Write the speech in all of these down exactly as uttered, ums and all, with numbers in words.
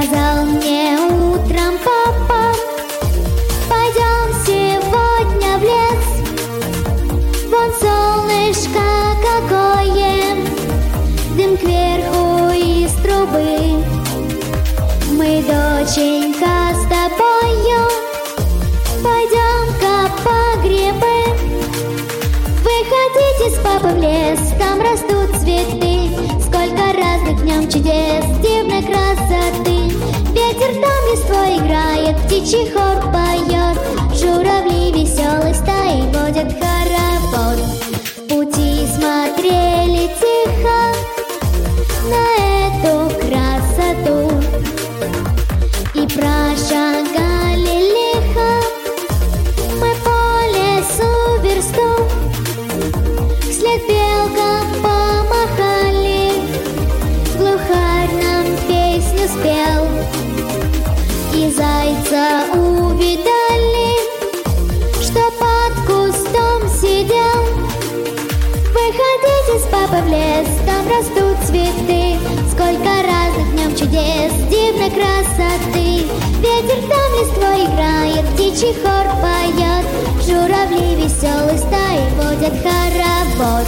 Сказал мне утром папа: пойдем сегодня в лес. Вон солнышко какое, дым кверху из трубы. Мы, доченька, с тобою пойдем-ка по грибы. Выходите с папой в лес, там растут цветы. Сколько разных в нем чудес, дивной красоты. Ветер там листвой играет, птичий хор поет. Журавли веселой стаей водят хоровод. В пути смотрели тихо на эту красоту и прошагали лихо мы по лесу версту. Вслед белкам помахали, глухарь нам песню спел. И зайца увидали, что под кустом сидел. Выходите с папой в лес, там растут цветы. Сколько разных в нем чудес, дивной красоты. Ветер там листвой играет, птичий хор поет. Журавли веселой стаей водят хоровод.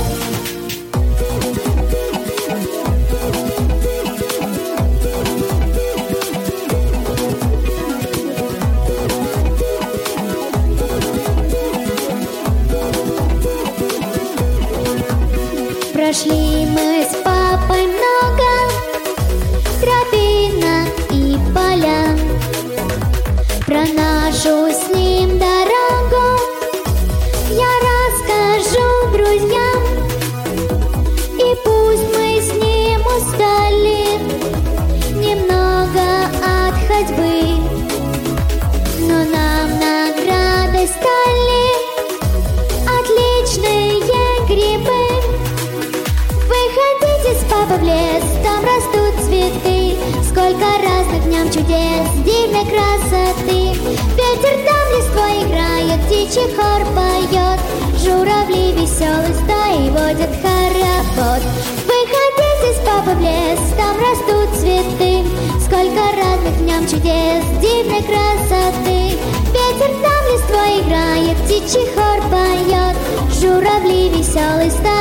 Прошли мы с папой много тропинок и поля. Про нашу с ним дорогу я расскажу друзьям. И пусть мы с ним устали немного от ходьбы, но нам наградой стали отличные грибы. Выходите с папой в лес, там растут цветы. Сколько разных в нем чудес, дивной красоты. Ветер там листвой играет, птичий хор поет. Журавли веселой стаей водят хоровод. Выходите с папой в лес, там растут цветы. Сколько разных в нем чудес, дивной красоты. Ветер там листвой играет, птичий хор поет. Журавли веселой стаей